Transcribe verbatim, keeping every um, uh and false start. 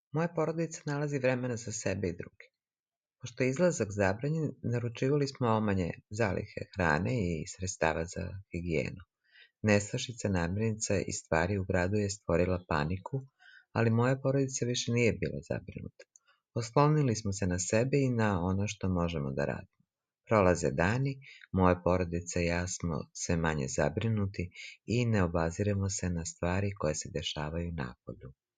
Moja porodica nalazi vremena za sebe i druge. Pošto je izlazak zabranjen, naručivali smo omanje zalihe hrane i sredstava za higijenu. Nestašica namirnica i stvari u gradu je stvorila paniku, ali moja porodica više nije bila zabrinuta. Oslonili smo se na sebe i na ono što možemo da radimo. Prolaze dani, moja porodica i ja smo sve manje zabrinuti i ne obaziremo se na stvari koje se dešavaju napolju.